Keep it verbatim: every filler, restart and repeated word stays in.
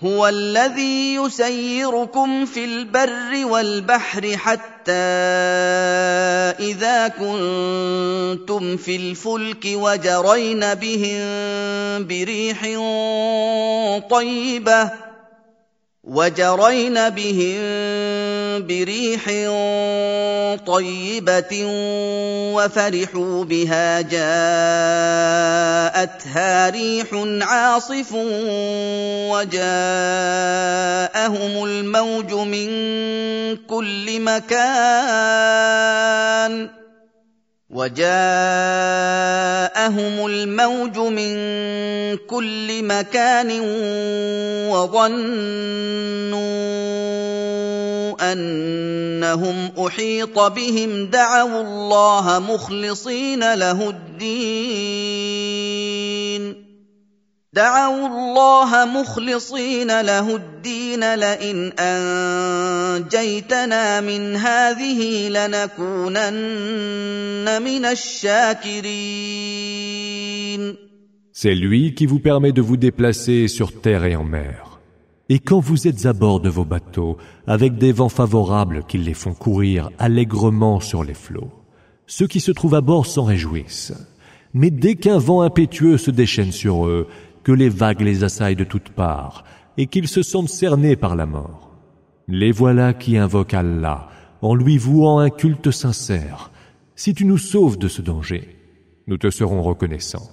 هو الذي يسيركم في البر والبحر حتى إذا كنتم في الفلك وجرين بهم بريح طيبة وجرين بهم بريح طيبة وفرحوا بها جاءتها ريح عاصف وجاءهم الموج من كل مكان وجاءهم الموج من كل مكان وظنوا أنهم أحيط بهم دعوا الله مخلصين له الدين دعوا الله مخلصين له الدين لئن أنجيتنا من هذه لنكونن من الشاكرين. C'est lui qui vous permet de vous déplacer sur terre et en mer. Et quand vous êtes à bord de vos bateaux, avec des vents favorables qui les font courir allègrement sur les flots, ceux qui se trouvent à bord s'en réjouissent. Mais dès qu'un vent impétueux se déchaîne sur eux, que les vagues les assaillent de toutes parts, et qu'ils se sentent cernés par la mort, les voilà qui invoquent Allah, en lui vouant un culte sincère. Si tu nous sauves de ce danger, nous te serons reconnaissants.